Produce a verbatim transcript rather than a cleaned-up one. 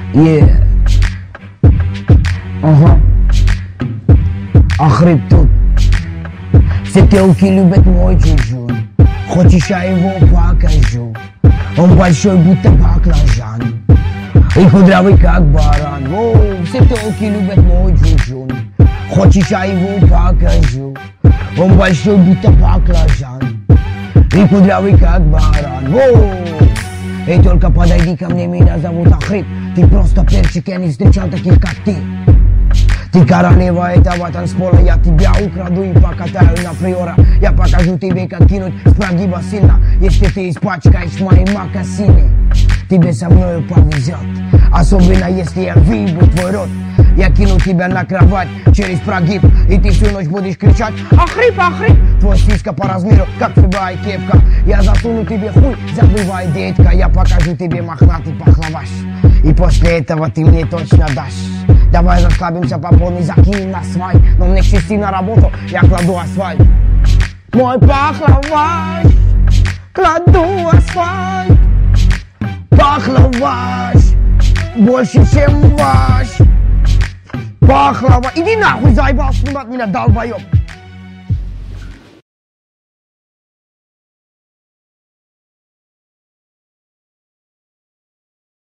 Yeah. Ага. Охрип тут. Все телки любят мой чужой. Хочешь, я его покажу? Он большой, будто баклажан, и кудрявый, как баран. Воу, все телки любят мой джуджун. Хочешь, я его покажу? Он большой, будто баклажан, и кудрявый, как баран. Воу. Эй, только подойди ко мне, меня зовут Охрип. Ты просто перчик, я не встречал таких, как ты. Ты королева этого танцпола, я тебя украду и покатаю на приора. Я покажу тебе, как кинуть с прогиба сильно, если ты испачкаешь мои мокасины. Тебе со мною повезет, особенно если я выебу твой рот. Я кину тебя на кровать через прогиб, и ты всю ночь будешь кричать: Охрип, Охрип! Твой сиська по размеру, как любая кепка. Я засуну тебе хуй, забывай, детка. Я покажу тебе мохнатый пахлаваш, и после этого ты мне точно дашь. Давай расслабимся по полной, закинем на свай. Но мне к шести на работу, я кладу асфальт. Мой пахлаваш, кладу асфальт. Пахлаваш, больше, чем ваш. Пахлава, иди нахуй, заебал снимать меня, долбоёб.